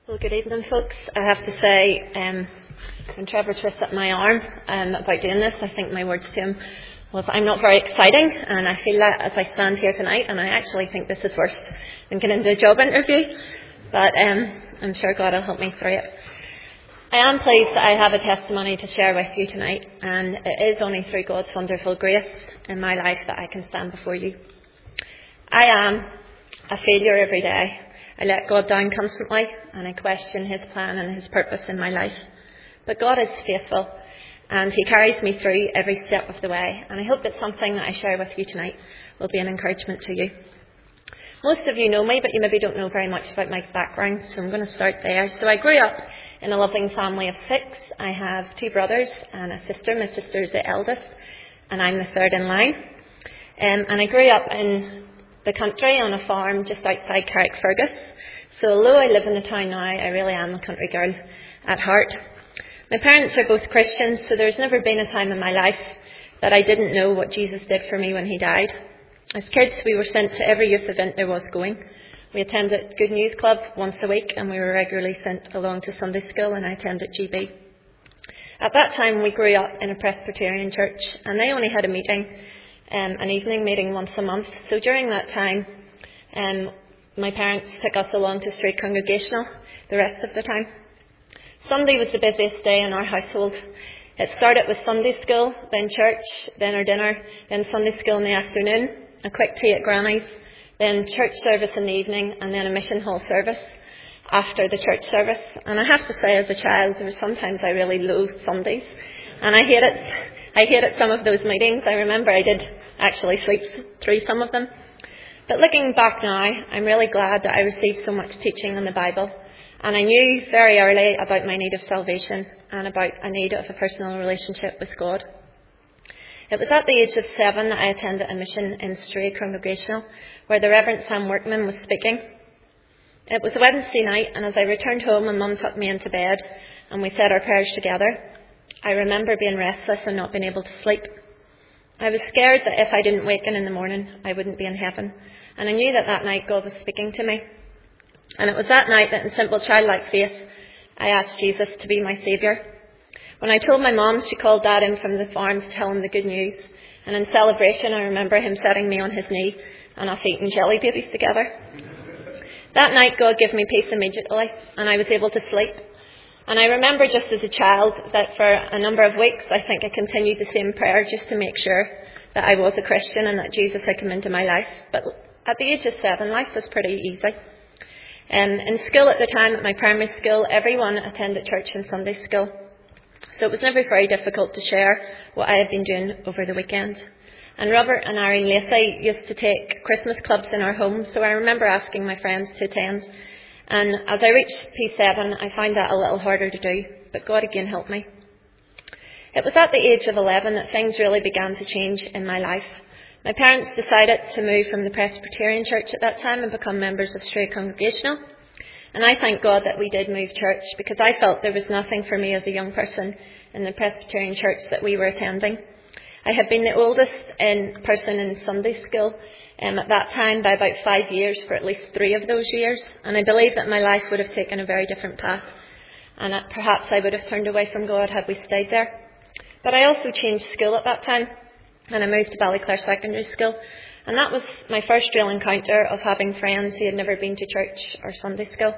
Well, good evening, folks. I have to say, when Trevor twisted my arm about doing this, I think my words to him was, I'm not very exciting, and I feel that as I stand here tonight, and I actually think this is worse than getting into a job interview, but I'm sure God will help me through it. I am pleased that I have a testimony to share with you tonight, and it is only through God's wonderful grace in my life that I can stand before you. I am a failure every day. I let God down constantly, and I question his plan and his purpose in my life. But God is faithful, and he carries me through every step of the way, and I hope that something that I share with you tonight will be an encouragement to you. Most of you know me, but you maybe don't know very much about my background, so I'm going to start there. So I grew up in a loving family of 6. I have 2 brothers and a sister. My sister is the eldest, and I'm the third in line. And I grew up in the country on a farm just outside Carrickfergus. So although I live in the town now, I really am a country girl at heart. My parents are both Christians, so there's never been a time in my life that I didn't know what Jesus did for me when he died. As kids, we were sent to every youth event there was going. We attended Good News Club once a week, and we were regularly sent along to Sunday school, and I attended GB. At that time, we grew up in a Presbyterian church, and they only had a meeting, an evening meeting once a month. So during that time, my parents took us along to Street Congregational the rest of the time. Sunday was the busiest day in our household. It started with Sunday school, then church, then our dinner, then Sunday school in the afternoon, a quick tea at Granny's, then church service in the evening, and then a mission hall service after the church service. And I have to say, as a child, there were sometimes I really loathed Sundays, and I hated some of those meetings. I remember I did actually sleep through some of them. But looking back now, I'm really glad that I received so much teaching on the Bible, and I knew very early about my need of salvation and about a need of a personal relationship with God. It was at the age of 7 that I attended a mission in Street Congregational, where the Reverend Sam Workman was speaking. It was a Wednesday night, and as I returned home, my mum took me into bed, and we said our prayers together. I remember being restless and not being able to sleep. I was scared that if I didn't wake in the morning, I wouldn't be in heaven. And I knew that night God was speaking to me. And it was that night that in simple childlike faith, I asked Jesus to be my saviour. When I told my mum, she called Dad in from the farm to tell him the good news. And in celebration, I remember him setting me on his knee and us eating jelly babies together. That night, God gave me peace immediately, and I was able to sleep. And I remember just as a child that for a number of weeks, I think I continued the same prayer just to make sure that I was a Christian and that Jesus had come into my life. But at the age of 7, life was pretty easy. In school at the time, at my primary school, everyone attended church and Sunday school. So it was never very difficult to share what I had been doing over the weekend. And Robert and Irene Lacey used to take Christmas clubs in our home, so I remember asking my friends to attend. And as I reached P7, I found that a little harder to do, but God again helped me. It was at the age of 11 that things really began to change in my life. My parents decided to move from the Presbyterian church at that time and become members of Street Congregational. And I thank God that we did move church, because I felt there was nothing for me as a young person in the Presbyterian church that we were attending. I had been the oldest person in Sunday school at that time by about 5 years for at least 3 of those years, and I believe that my life would have taken a very different path, and that perhaps I would have turned away from God had we stayed there. But I also changed school at that time, and I moved to Ballyclare Secondary School, and that was my first real encounter of having friends who had never been to church or Sunday school.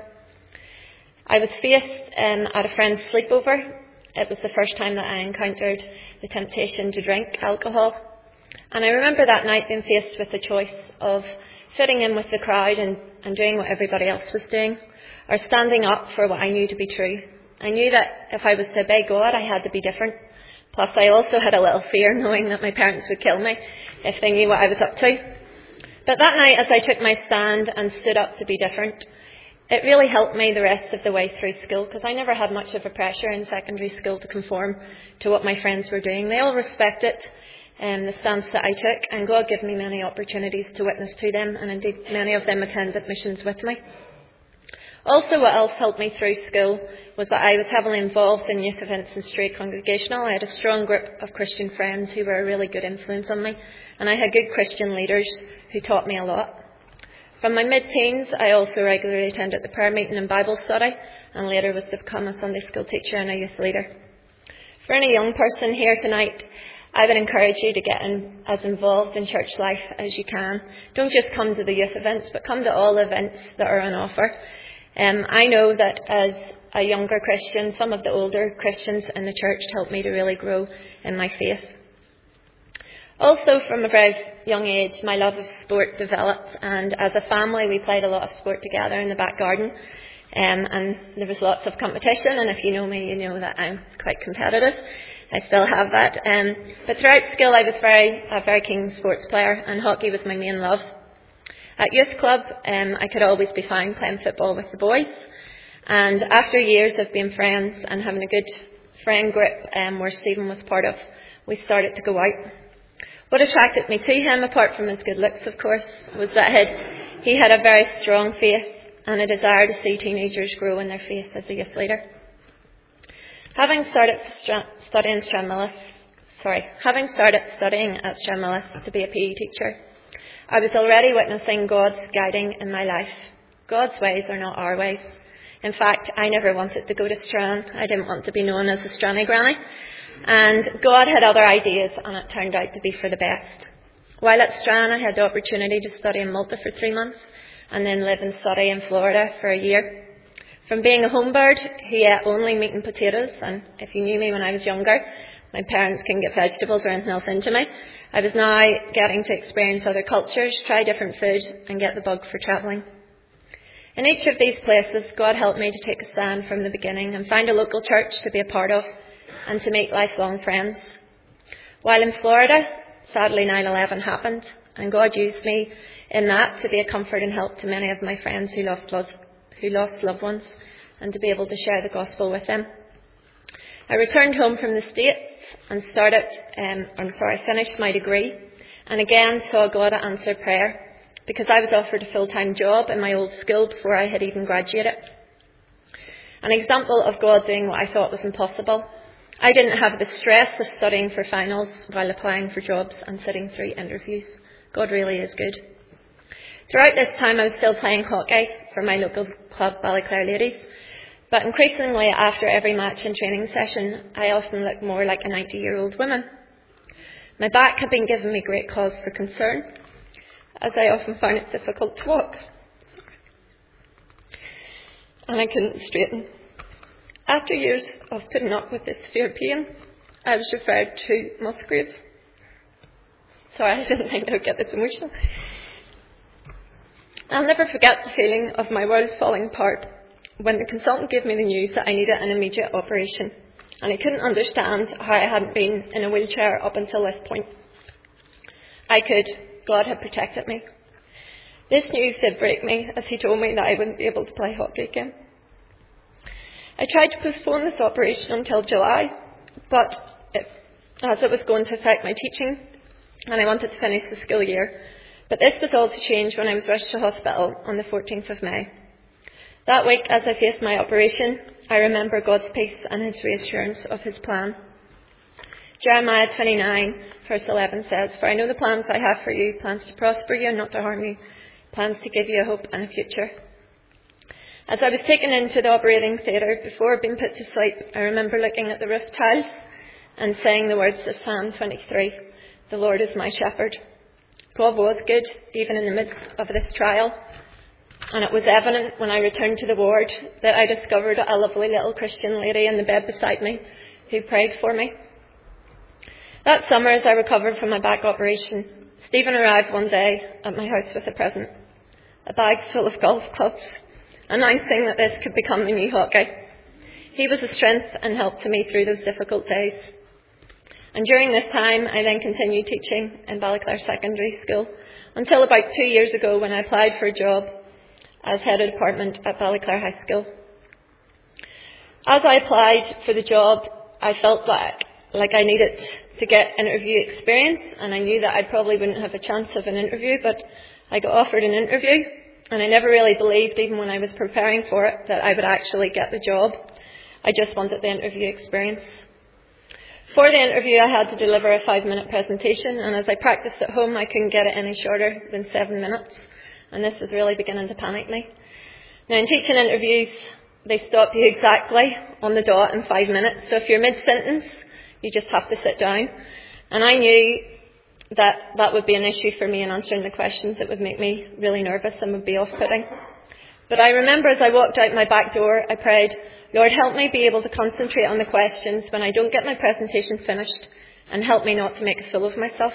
I was faced at a friend's sleepover. It was the first time that I encountered the temptation to drink alcohol. And I remember that night being faced with the choice of fitting in with the crowd and doing what everybody else was doing, or standing up for what I knew to be true. I knew that if I was to obey God, I had to be different. Plus, I also had a little fear knowing that my parents would kill me if they knew what I was up to. But that night, as I took my stand and stood up to be different, it really helped me the rest of the way through school, because I never had much of a pressure in secondary school to conform to what my friends were doing. They all respected the stance that I took, and God gave me many opportunities to witness to them, and indeed many of them attended missions with me. Also, what else helped me through school was that I was heavily involved in youth events in Street Congregational. I had a strong group of Christian friends who were a really good influence on me, and I had good Christian leaders who taught me a lot. From my mid-teens, I also regularly attended the prayer meeting and Bible study, and later was to become a Sunday school teacher and a youth leader. For any young person here tonight, I would encourage you to get as involved in church life as you can. Don't just come to the youth events, but come to all events that are on offer. I know that as a younger Christian, some of the older Christians in the church helped me to really grow in my faith. Also, from a very young age, my love of sport developed, and as a family, we played a lot of sport together in the back garden, and there was lots of competition, and if you know me, you know that I'm quite competitive. I still have that. But throughout school, I was a very keen sports player, and hockey was my main love. At youth club, I could always be found playing football with the boys. And after years of being friends and having a good friend group where Stephen was part of, we started to go out. What attracted me to him, apart from his good looks, of course, was that he had a very strong faith and a desire to see teenagers grow in their faith as a youth leader. Having started studying at Stranmillis to be a PE teacher, I was already witnessing God's guiding in my life. God's ways are not our ways. In fact, I never wanted to go to Strand. I didn't want to be known as a Stranny Granny. And God had other ideas, and it turned out to be for the best. While at Strand, I had the opportunity to study in Malta for 3 months and then live and study in Florida for a year. From being a home bird who ate only meat and potatoes, and if you knew me when I was younger, my parents couldn't get vegetables or anything else into me, I was now getting to experience other cultures, try different food, and get the bug for travelling. In each of these places, God helped me to take a stand from the beginning and find a local church to be a part of and to make lifelong friends. While in Florida, sadly 9/11 happened, and God used me in that to be a comfort and help to many of my friends who lost loved ones, and to be able to share the gospel with them. I returned home from the States and finished my degree, and again saw God answer prayer, because I was offered a full-time job in my old school before I had even graduated. An example of God doing what I thought was impossible. I didn't have the stress of studying for finals while applying for jobs and sitting through interviews. God really is good. Throughout this time, I was still playing hockey for my local club, Ballyclare Ladies, but increasingly after every match and training session, I often looked more like a 90-year-old woman. My back had been giving me great cause for concern, as I often found it difficult to walk. And I couldn't straighten. After years of putting up with this severe pain, I was referred to Musgrave. Sorry, I didn't think I would get this emotional. I'll never forget the feeling of my world falling apart when the consultant gave me the news that I needed an immediate operation, and I couldn't understand how I hadn't been in a wheelchair up until this point. I could. God had protected me. This news did break me, as he told me that I wouldn't be able to play hockey again. I tried to postpone this operation until July, but as it was going to affect my teaching, and I wanted to finish the school year. But this was all to change when I was rushed to hospital on the 14th of May. That week, as I faced my operation, I remember God's peace and his reassurance of his plan. Jeremiah 29, verse 11 says, "For I know the plans I have for you, plans to prosper you and not to harm you, plans to give you a hope and a future." As I was taken into the operating theatre before being put to sleep, I remember looking at the roof tiles and saying the words of Psalm 23, "The Lord is my shepherd." God was good, even in the midst of this trial. And it was evident when I returned to the ward that I discovered a lovely little Christian lady in the bed beside me who prayed for me. That summer, as I recovered from my back operation, Stephen arrived one day at my house with a present, a bag full of golf clubs, announcing that this could become my new hockey. He was a strength and help to me through those difficult days. And during this time, I then continued teaching in Ballyclare Secondary School until about 2 years ago when I applied for a job as head of department at Ballyclare High School. As I applied for the job, I felt like I needed to get interview experience, and I knew that I probably wouldn't have a chance of an interview, but I got offered an interview, and I never really believed, even when I was preparing for it, that I would actually get the job. I just wanted the interview experience. For the interview, I had to deliver a 5-minute presentation, and as I practiced at home, I couldn't get it any shorter than 7 minutes. and this was really beginning to panic me. Now, in teaching interviews, they stop you exactly on the dot in 5 minutes. So if you're mid-sentence, you just have to sit down. And I knew that would be an issue for me in answering the questions. It would make me really nervous and would be off-putting. But I remember as I walked out my back door, I prayed, Lord, help me be able to concentrate on the questions when I don't get my presentation finished, and help me not to make a fool of myself.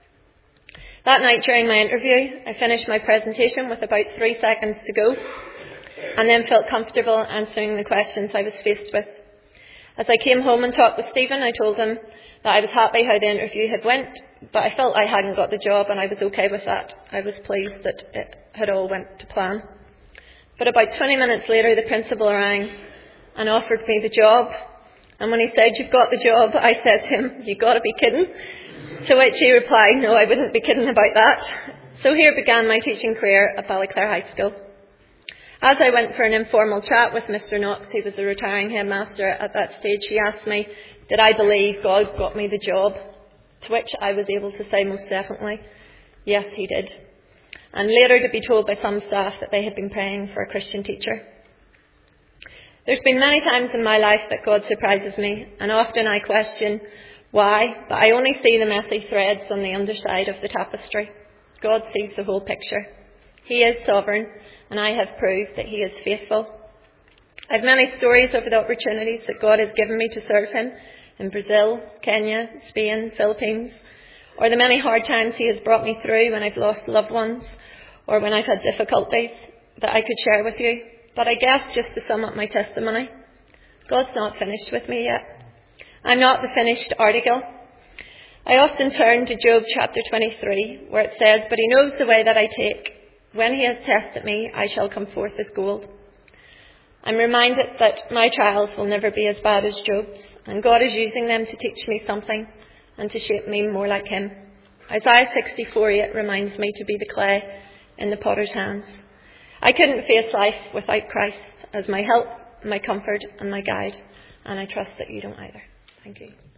That night during my interview, I finished my presentation with about 3 seconds to go, and then felt comfortable answering the questions I was faced with. As I came home and talked with Stephen, I told him that I was happy how the interview had went, but I felt I hadn't got the job, and I was okay with that. I was pleased that it had all went to plan. But about 20 minutes later, the principal rang and offered me the job. And when he said, "You've got the job," I said to him, "You got to be kidding." To which he replied, "No, I wouldn't be kidding about that." So here began my teaching career at Ballyclare High School. As I went for an informal chat with Mr. Knox, who was a retiring headmaster at that stage, he asked me, did I believe God got me the job? To which I was able to say most definitely, yes, he did. And later to be told by some staff that they had been praying for a Christian teacher. There's been many times in my life that God surprises me, and often I question why, but I only see the messy threads on the underside of the tapestry. God sees the whole picture. He is sovereign, and I have proved that he is faithful. I have many stories of the opportunities that God has given me to serve him in Brazil, Kenya, Spain, Philippines, or the many hard times he has brought me through when I've lost loved ones or when I've had difficulties that I could share with you. But I guess just to sum up my testimony, God's not finished with me yet. I'm not the finished article. I often turn to Job chapter 23, where it says, "But he knows the way that I take. When he has tested me, I shall come forth as gold." I'm reminded that my trials will never be as bad as Job's, and God is using them to teach me something and to shape me more like him. Isaiah 64:8 reminds me to be the clay in the potter's hands. I couldn't face life without Christ as my help, my comfort and my guide, and I trust that you don't either. Thank you.